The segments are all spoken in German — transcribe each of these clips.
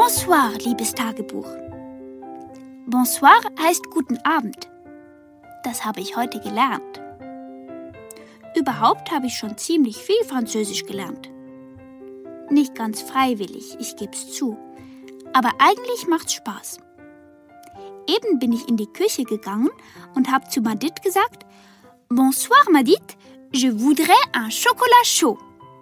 Bonsoir, liebes Tagebuch. Bonsoir heißt guten Abend. Das habe ich heute gelernt. Überhaupt habe ich schon ziemlich viel Französisch gelernt. Nicht ganz freiwillig, ich geb's zu. Aber eigentlich macht's Spaß. Eben bin ich in die Küche gegangen und habe zu Madit gesagt: Bonsoir, Madit, je voudrais un chocolat chaud.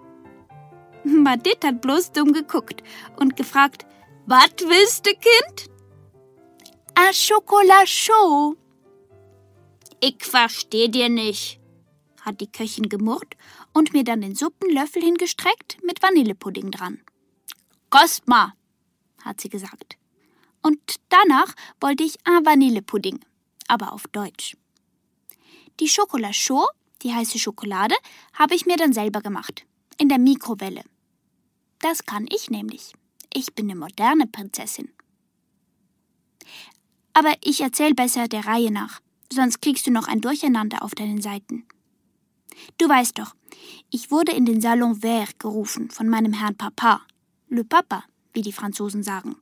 Madit hat bloß dumm geguckt und gefragt: Was willst du, Kind? Un chocolat chaud. Ich versteh dir nicht, hat die Köchin gemurrt und mir dann den Suppenlöffel hingestreckt mit Vanillepudding dran. Kost mal, hat sie gesagt. Und danach wollte ich un Vanillepudding, aber auf Deutsch. Die Chocolat chaud, die heiße Schokolade, habe ich mir dann selber gemacht, in der Mikrowelle. Das kann ich nämlich. Ich bin eine moderne Prinzessin. Aber ich erzähl besser der Reihe nach, sonst kriegst du noch ein Durcheinander auf deinen Seiten. Du weißt doch, ich wurde in den Salon Vert gerufen von meinem Herrn Papa, le Papa, wie die Franzosen sagen.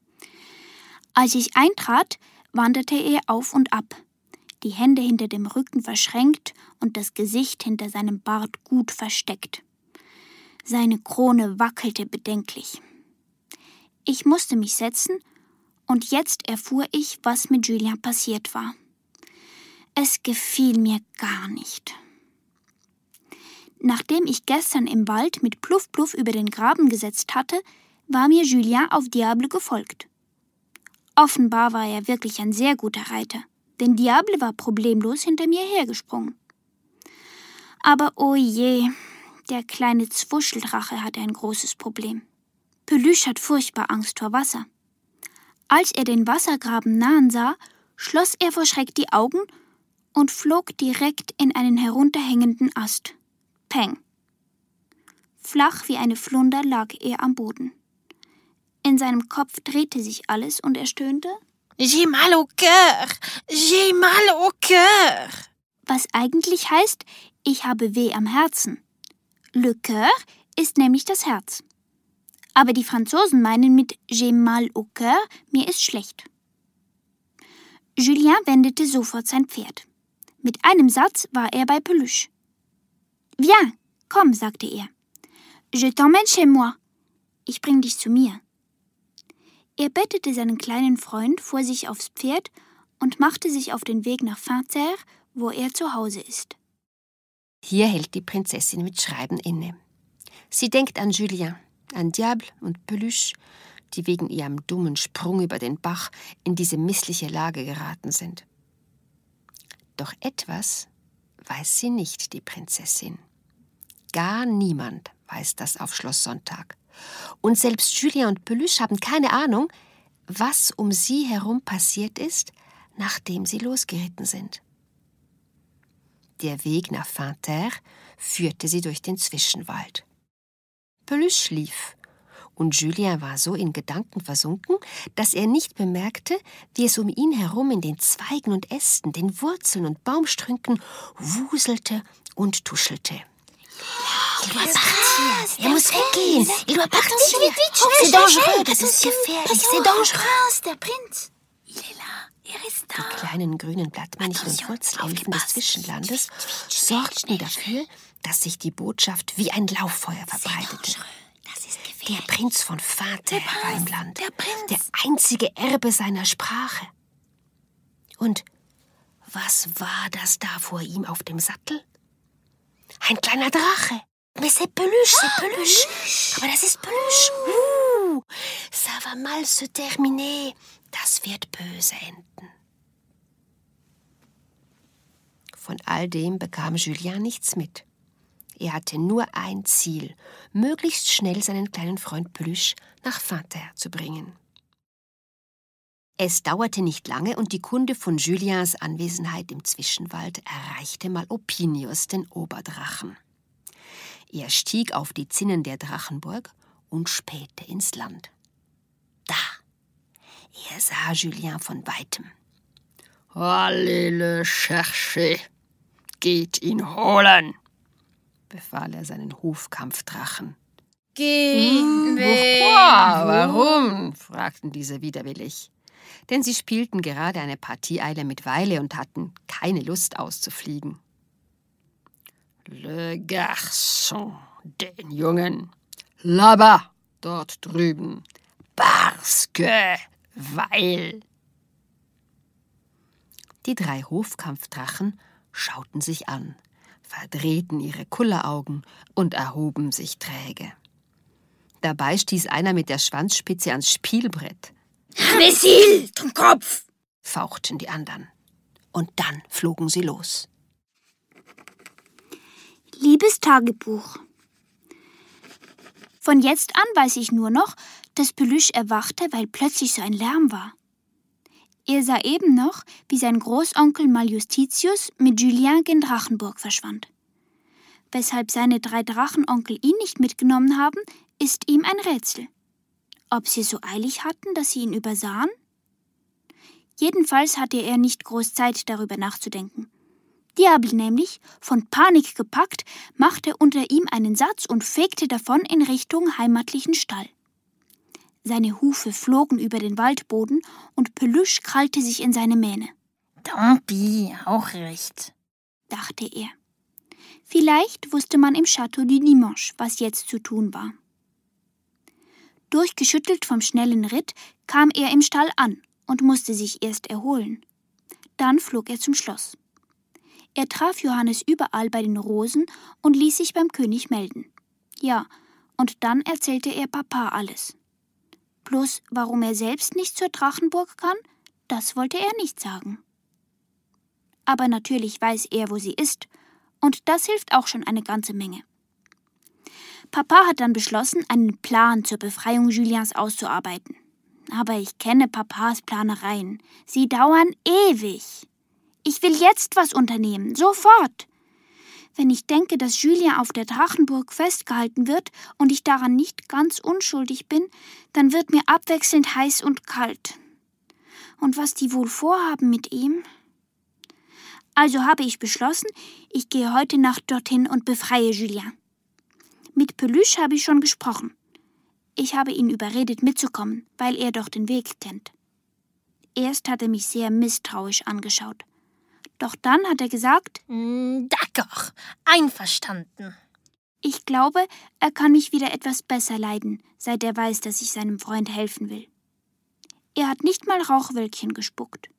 Als ich eintrat, wanderte er auf und ab, die Hände hinter dem Rücken verschränkt und das Gesicht hinter seinem Bart gut versteckt. Seine Krone wackelte bedenklich. Ich musste mich setzen, und jetzt erfuhr ich, was mit Julien passiert war. Es gefiel mir gar nicht. Nachdem ich gestern im Wald mit Pluff Pluff über den Graben gesetzt hatte, war mir Julien auf Diable gefolgt. Offenbar war er wirklich ein sehr guter Reiter, denn Diable war problemlos hinter mir hergesprungen. Aber oh je, der kleine Zwuscheldrache hatte ein großes Problem. Peluche hat furchtbar Angst vor Wasser. Als er den Wassergraben nahen sah, schloss er vor Schreck die Augen und flog direkt in einen herunterhängenden Ast. Peng! Flach wie eine Flunder lag er am Boden. In seinem Kopf drehte sich alles und er stöhnte: J'ai mal au cœur! J'ai mal au cœur! Was eigentlich heißt, ich habe weh am Herzen. Le cœur ist nämlich das Herz. Aber die Franzosen meinen mit j'ai mal au cœur, mir ist schlecht. Julien wendete sofort sein Pferd. Mit einem Satz war er bei Peluche. Viens, komm, sagte er. Je t'emmène chez moi. Ich bring dich zu mir. Er bettete seinen kleinen Freund vor sich aufs Pferd und machte sich auf den Weg nach Finterre, wo er zu Hause ist. Hier hält die Prinzessin mit Schreiben inne. Sie denkt an Julien, an Diable und Peluche, die wegen ihrem dummen Sprung über den Bach in diese missliche Lage geraten sind. Doch etwas weiß sie nicht, die Prinzessin. Gar niemand weiß das auf Schloss Sonntag. Und selbst Julien und Peluche haben keine Ahnung, was um sie herum passiert ist, nachdem sie losgeritten sind. Der Weg nach Finterre führte sie durch den Zwischenwald. Peluche schlief, und Julien war so in Gedanken versunken, dass er nicht bemerkte, wie es um ihn herum in den Zweigen und Ästen, den Wurzeln und Baumstrünken wuselte und tuschelte. Il doit partir. Er muss weggehen. Il doit partir. C'est dangereux. Das ist gefährlich. C'est dangereux. Der Prinz. Il est là. Er ist da. Die kleinen grünen Blattmännchen und Wurzelelfen des Zwischenlandes sorgten dafür, dass sich die Botschaft wie ein Lauffeuer verbreitete. Der Prinz von Finterre war im Land. Der einzige Erbe seiner Sprache. Und was war das da vor ihm auf dem Sattel? Ein kleiner Drache. Mais c'est Peluche, c'est Peluche. Aber das ist Peluche. Ça va mal se terminer. Das wird böse enden. Von all dem bekam Julien nichts mit. Er hatte nur ein Ziel, möglichst schnell seinen kleinen Freund Peluche nach Finterre zu bringen. Es dauerte nicht lange und die Kunde von Juliens Anwesenheit im Zwischenwald erreichte Malopinius, den Oberdrachen. Er stieg auf die Zinnen der Drachenburg und spähte ins Land. Da! Er sah Julien von Weitem. »Allez le chercher! Geht ihn holen!« befahl er seinen Hofkampfdrachen. Gehen weg! Pourquoi? Warum? fragten diese widerwillig. Denn sie spielten gerade eine Partie Eile mit Weile und hatten keine Lust auszufliegen. Le garçon, den Jungen. Là-bas, dort drüben. Parce que, weil. Die 3 Hofkampfdrachen schauten sich an, verdrehten ihre Kulleraugen und erhoben sich träge. Dabei stieß einer mit der Schwanzspitze ans Spielbrett. Imbécile, ton Kopf! Fauchten die anderen. Und dann flogen sie los. Liebes Tagebuch. Von jetzt an weiß ich nur noch, dass Peluche erwachte, weil plötzlich so ein Lärm war. Er sah eben noch, wie sein Großonkel Maljustitius mit Julien gen Drachenburg verschwand. Weshalb seine 3 Drachenonkel ihn nicht mitgenommen haben, ist ihm ein Rätsel. Ob sie so eilig hatten, dass sie ihn übersahen? Jedenfalls hatte er nicht groß Zeit, darüber nachzudenken. Diable nämlich, von Panik gepackt, machte unter ihm einen Satz und fegte davon in Richtung heimatlichen Stall. Seine Hufe flogen über den Waldboden und Peluche krallte sich in seine Mähne. Tant pis, auch recht, dachte er. Vielleicht wusste man im Château du Dimanche, was jetzt zu tun war. Durchgeschüttelt vom schnellen Ritt kam er im Stall an und musste sich erst erholen. Dann flog er zum Schloss. Er traf Johannes überall bei den Rosen und ließ sich beim König melden. Ja, und dann erzählte er Papa alles. Bloß warum er selbst nicht zur Drachenburg kann, das wollte er nicht sagen. Aber natürlich weiß er, wo sie ist, und das hilft auch schon eine ganze Menge. Papa hat dann beschlossen, einen Plan zur Befreiung Juliens auszuarbeiten. Aber ich kenne Papas Planereien. Sie dauern ewig. Ich will jetzt was unternehmen, sofort. Wenn ich denke, dass Julien auf der Drachenburg festgehalten wird und ich daran nicht ganz unschuldig bin, dann wird mir abwechselnd heiß und kalt. Und was die wohl vorhaben mit ihm? Also habe ich beschlossen, ich gehe heute Nacht dorthin und befreie Julien. Mit Peluche habe ich schon gesprochen. Ich habe ihn überredet, mitzukommen, weil er doch den Weg kennt. Erst hat er mich sehr misstrauisch angeschaut. Doch dann hat er gesagt, D'accord, einverstanden. Ich glaube, er kann mich wieder etwas besser leiden, seit er weiß, dass ich seinem Freund helfen will. Er hat nicht mal Rauchwölkchen gespuckt.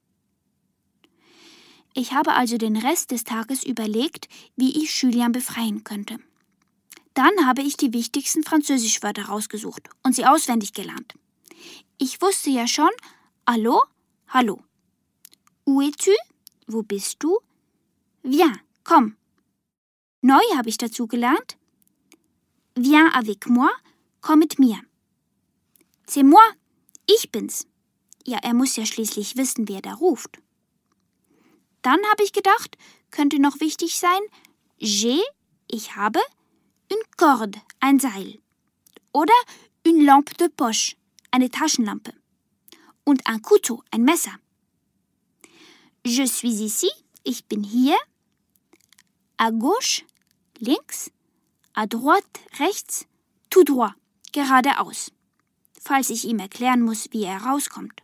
Ich habe also den Rest des Tages überlegt, wie ich Julien befreien könnte. Dann habe ich die wichtigsten Französischwörter rausgesucht und sie auswendig gelernt. Ich wusste ja schon, Allô, hallo. Où es-tu? Wo bist du? Viens, komm. Neu habe ich dazu gelernt. Viens avec moi, komm mit mir. C'est moi, ich bin's. Ja, er muss ja schließlich wissen, wer da ruft. Dann habe ich gedacht, könnte noch wichtig sein, j'ai, ich habe, une corde, ein Seil. Oder une lampe de poche, eine Taschenlampe. Und un couteau, ein Messer. Je suis ici, ich bin hier. À gauche, links. À droite, rechts. Tout droit, geradeaus. Falls ich ihm erklären muss, wie er rauskommt.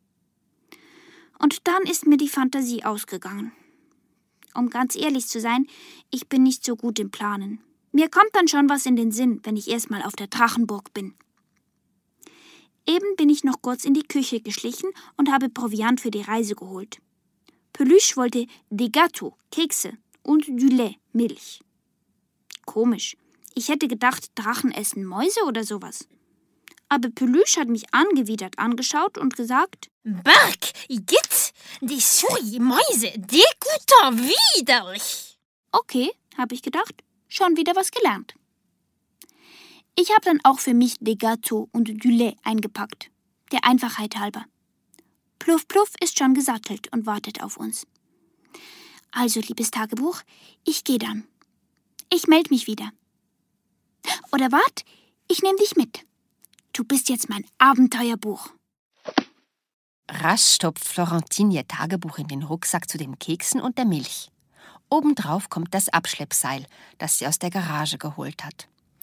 Und dann ist mir die Fantasie ausgegangen. Um ganz ehrlich zu sein, ich bin nicht so gut im Planen. Mir kommt dann schon was in den Sinn, wenn ich erstmal auf der Drachenburg bin. Eben bin ich noch kurz in die Küche geschlichen und habe Proviant für die Reise geholt. Peluche wollte des gâteaux, Kekse und du lait, Milch. Komisch. Ich hätte gedacht, Drachen essen Mäuse oder sowas. Aber Peluche hat mich angewidert angeschaut und gesagt, Bark, Igitt, die Souris, Mäuse, dégoûtant, widerlich. Okay, habe ich gedacht, schon wieder was gelernt. Ich habe dann auch für mich des gâteaux und du lait eingepackt, der Einfachheit halber. Pluff Pluff ist schon gesattelt und wartet auf uns. Also, liebes Tagebuch, ich gehe dann. Ich melde mich wieder. Oder wart, ich nehme dich mit. Du bist jetzt mein Abenteuerbuch. Rasch stopft Florentine ihr Tagebuch in den Rucksack zu den Keksen und der Milch. Obendrauf kommt das Abschleppseil, das sie aus der Garage geholt hat.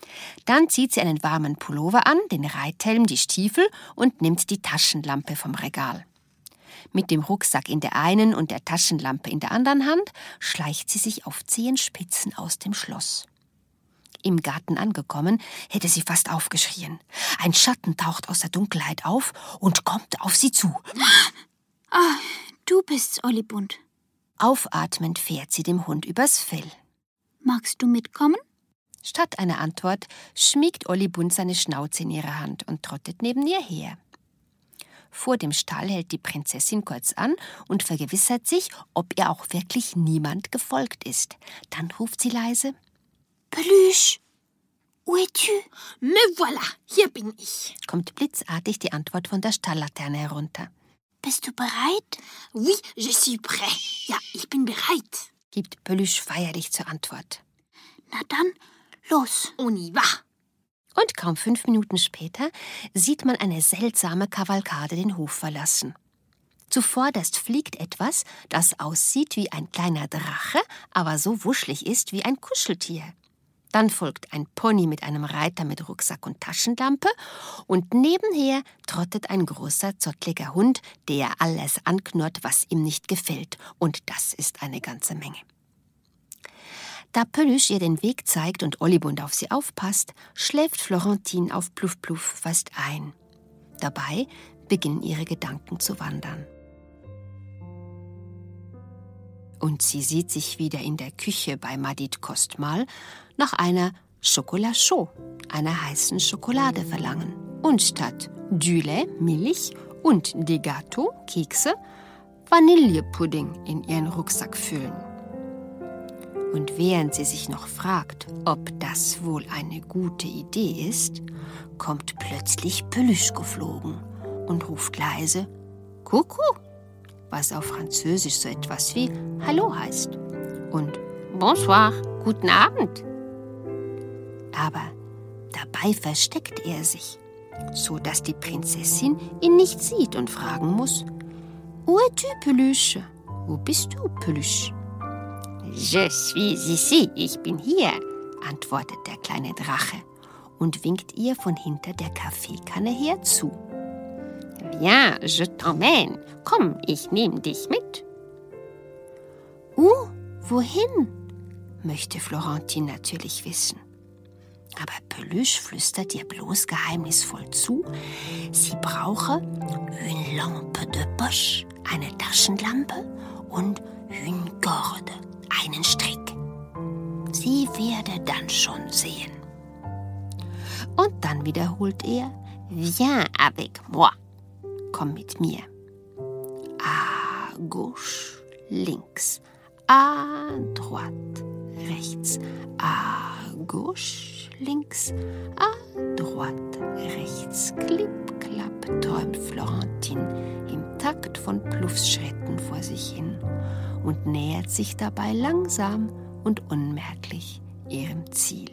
Dann zieht sie einen warmen Pullover an, den Reithelm, die Stiefel und nimmt die Taschenlampe vom Regal. Mit dem Rucksack in der einen und der Taschenlampe in der anderen Hand schleicht sie sich auf Zehenspitzen aus dem Schloss. Im Garten angekommen, hätte sie fast aufgeschrien. Ein Schatten taucht aus der Dunkelheit auf und kommt auf sie zu. Ah, du bist's, Olibund. Aufatmend fährt sie dem Hund übers Fell. Magst du mitkommen? Statt einer Antwort schmiegt Olibund seine Schnauze in ihre Hand und trottet neben ihr her. Vor dem Stall hält die Prinzessin kurz an und vergewissert sich, ob ihr auch wirklich niemand gefolgt ist. Dann ruft sie leise: Peluche, où es-tu? Me voilà, hier bin ich. Kommt blitzartig die Antwort von der Stalllaterne herunter. Bist du bereit? Oui, je suis prêt. Ja, ich bin bereit. Gibt Peluche feierlich zur Antwort. Na dann, los. On y va. Und kaum 5 Minuten später sieht man eine seltsame Kavalkade den Hof verlassen. Zuvorderst fliegt etwas, das aussieht wie ein kleiner Drache, aber so wuschelig ist wie ein Kuscheltier. Dann folgt ein Pony mit einem Reiter mit Rucksack und Taschenlampe und nebenher trottet ein großer, zottliger Hund, der alles anknurrt, was ihm nicht gefällt. Und das ist eine ganze Menge. Da Peluche ihr den Weg zeigt und Olibund auf sie aufpasst, schläft Florentine auf Pluff Pluff fast ein. Dabei beginnen ihre Gedanken zu wandern. Und sie sieht sich wieder in der Küche bei Madit Kostmal nach einer Chocolat chaud, einer heißen Schokolade, verlangen. Und statt du lait, Milch und des gâteaux, Kekse, Vanillepudding in ihren Rucksack füllen. Und während sie sich noch fragt, ob das wohl eine gute Idee ist, kommt plötzlich Peluche geflogen und ruft leise Coucou, was auf Französisch so etwas wie Hallo heißt. Und Bonsoir, guten Abend. Aber dabei versteckt er sich, so dass die Prinzessin ihn nicht sieht und fragen muss: Où es-tu, Peluche? Wo bist du, Peluche? Je suis ici, ich bin hier, antwortet der kleine Drache und winkt ihr von hinter der Kaffeekanne her zu. Viens, je t'emmène. Komm, ich nehm dich mit. Wohin? Möchte Florentine natürlich wissen. Aber Peluche flüstert ihr bloß geheimnisvoll zu, sie brauche une lampe de poche, eine Taschenlampe und une corde, einen Strick. Sie werde dann schon sehen. Und dann wiederholt er: Viens avec moi. Komm mit mir. À gauche, links. À droite, rechts. À gauche, links. À droite, rechts. Klipp, klapp, träumt Florentine im Takt von Pluffs Schritten vor sich hin und nähert sich dabei langsam und unmerklich ihrem Ziel.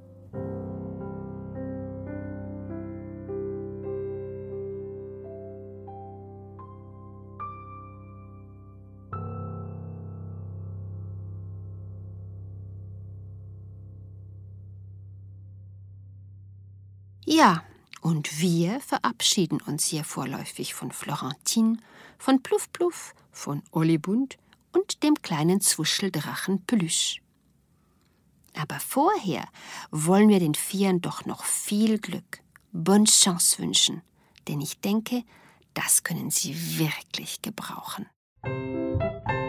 Ja, und wir verabschieden uns hier vorläufig von Florentine, von Pluff Pluff, von Olibund und dem kleinen Zwuscheldrachen Peluche. Aber vorher wollen wir den Vieren doch noch viel Glück, bonne chance wünschen, denn ich denke, das können sie wirklich gebrauchen.